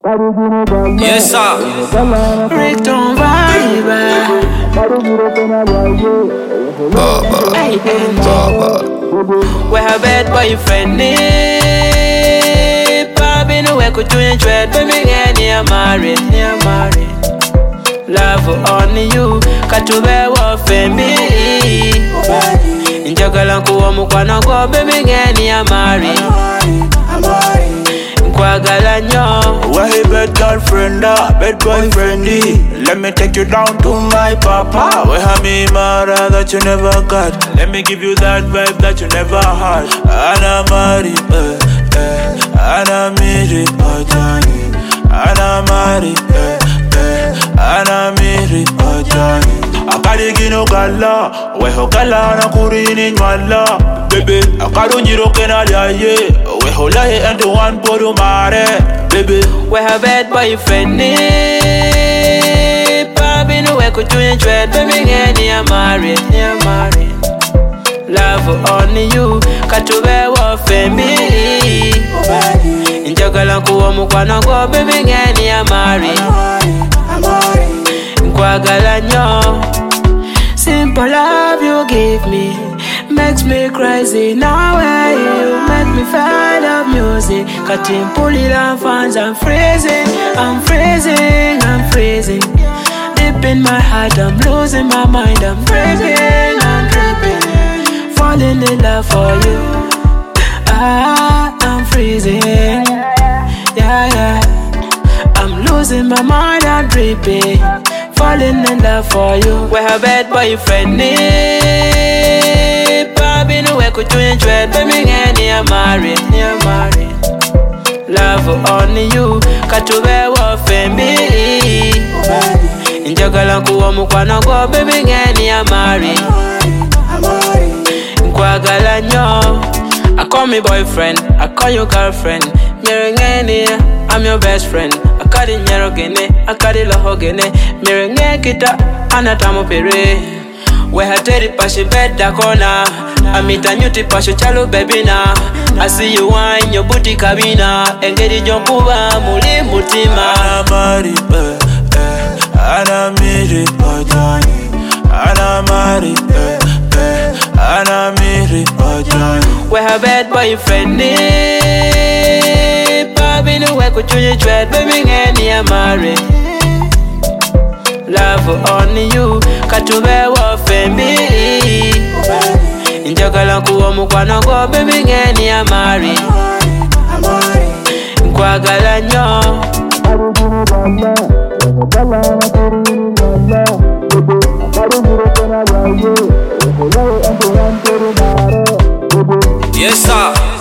Yes, sir. Rick don't vibe. Where her bad boyfriend nip I've no way could you enjoy baby near married. Love on you Katube wa femi Njagala kuwa mukwana kwa baby near married. Kwagala nyo Why bad girlfriend, bad boyfriend? Let me take you down to my papa. Where have me mara that you never got? Let me give you that vibe that you never had. Ana mari, ana miri, ojani. Ana mari, ana miri, ojani. Akari gino gala, weho gala na kurini nwala. Baby, akaru nyiroke na liaye. Weho lahe and the one podu mare. Baby, where her bad boyfriend nip I've no way could you enjoy baby near married. Love on you Katube wa femi Njagala kuwa mukwana kwa baby near married. Kwagala nyo Simple love you give me makes me crazy. Now where you make me fan of music. Cutting pulling on fans, I'm freezing. Deep in my heart, I'm losing my mind. I'm dripping. Falling in love for you. I'm freezing. Yeah. I'm losing my mind, I'm dripping. Falling in love for you. Where her bad boyfriend nip I've no way could you enjoy baby near married. Love on you Katube wa femi Njagala kuwa mukwana kwa baby near married. Kwagala nyo I call me boyfriend, I call you girlfriend. I'm your best friend. Akadi nyero gene, akadi loho gene. Mirenge kita, anatamu pere. We hateri pashe bed da kona. Amita nyuti pashe chalo baby na. I see you wine your booty kabina. Engedi jompuba muli mutima. ana mari, ana miri, ojani. Ana mari, ana miri, ojani. Where her bad boyfriend nip I've no way could you enjoy baby near married. Love on you Katube wa femi Njagala kuwa mukwana kwa baby near married. Kwagala nyo Yes, sir.